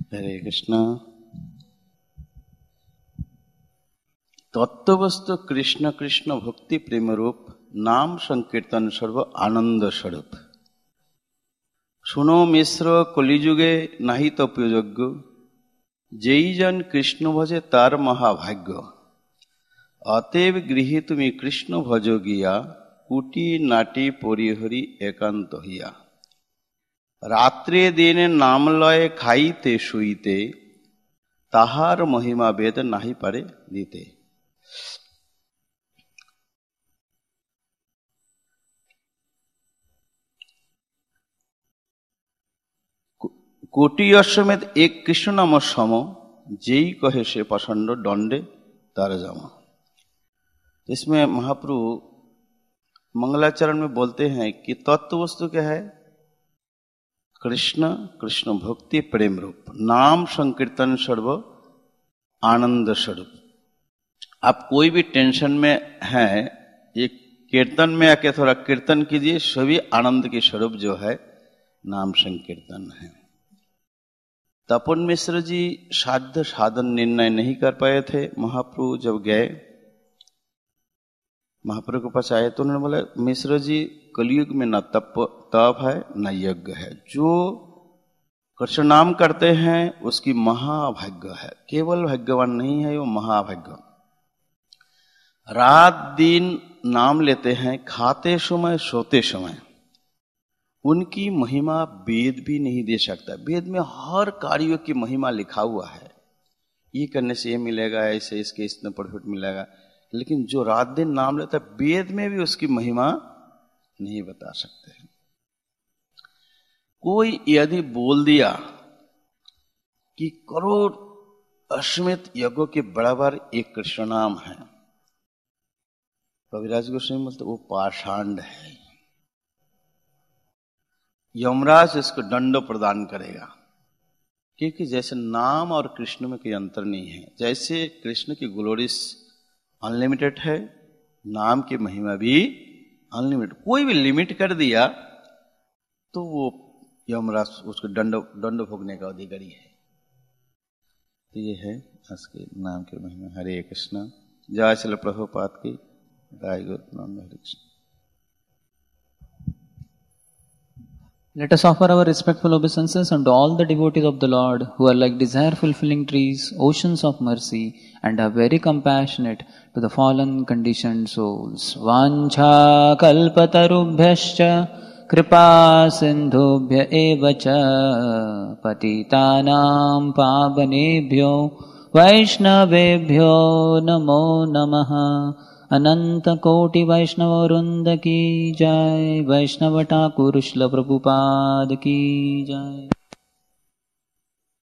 हरे कृष्णा। तत्ववस्तु कृष्ण कृष्ण भक्ति प्रेम रूप, नाम संकीर्तन सर्व आनंद स्वरूप। सुनो मिश्र कलिजुगे नहीं तप्योग्य, जेई जन कृष्ण भजे तार महाभाग्य। अतएव गृही तुम्हें कृष्ण भजो गिया, कुटी नाटी परिहरी एकांत हिया। रात्रि दिन नाम लय खाईते शुईते, ताहार महिमा वेद नहीं पारे दीते। कोटि अश्वमेध एक कृष्ण नाम सम, जेई कहे से पसंद दंडे तार जम। इसमें महाप्रभु मंगलाचरण में बोलते हैं कि तत्व वस्तु क्या है? कृष्ण कृष्ण भक्ति प्रेम रूप, नाम संकीर्तन सर्व आनंद स्वरूप। आप कोई भी टेंशन में हैं, ये कीर्तन में आके थोड़ा कीर्तन कीजिए, सभी आनंद के स्वरूप जो है नाम संकीर्तन है। तपन मिश्र जी साध्य साधन निर्णय नहीं कर पाए थे। महाप्रभु जब गए, महाप्रभु के पास आए तो उन्होंने बोला, मिश्र जी कलयुग में न तप है न यज्ञ है, जो कृष्ण नाम करते हैं उसकी महाभाग्य है। केवल भाग्यवान नहीं है, वो महाभाग्य। रात दिन नाम लेते हैं, खाते समय सोते समय। उनकी महिमा वेद भी नहीं दे सकता। वेद में हर कार्यों की महिमा लिखा हुआ है, ये करने से ये मिलेगा, ऐसे इसके इतना प्रॉफिट मिलेगा। लेकिन जो रात दिन नाम लेता है, वेद में भी उसकी महिमा नहीं बता सकते हैं। कोई यदि बोल दिया कि करोड़ अश्वमेध यज्ञों के बराबर एक कृष्ण नाम है, कविराज गोस्वामी बोलते वो पाषांड है, यमराज इसको दंड प्रदान करेगा। क्योंकि जैसे नाम और कृष्ण में कोई अंतर नहीं है, जैसे कृष्ण की ग्लोरीज अनलिमिटेड है, नाम की महिमा भी अनलिमिटेड। कोई भी लिमिट कर दिया तो वो यमराज उसको दंड भोगने का अधिकारी है। तो ये है उसके नाम की महिमा। हरे कृष्ण। जय श्री प्रभुपाद की जय। गुरुनानक हरे Krishna. Let us offer our respectful obeisances unto all the devotees of the Lord, who are like desire-fulfilling trees, oceans of mercy, and are very compassionate to the fallen conditioned souls. Vancha kalpatarubhyascha kripa sindhubhya eva cha patitanam pavanebhyo vaishnavebhyo namo namaha. अनंत कोटि वैष्णव वृंद की जय। वैष्णव ठाकुर श्रील प्रभुपाद की जय।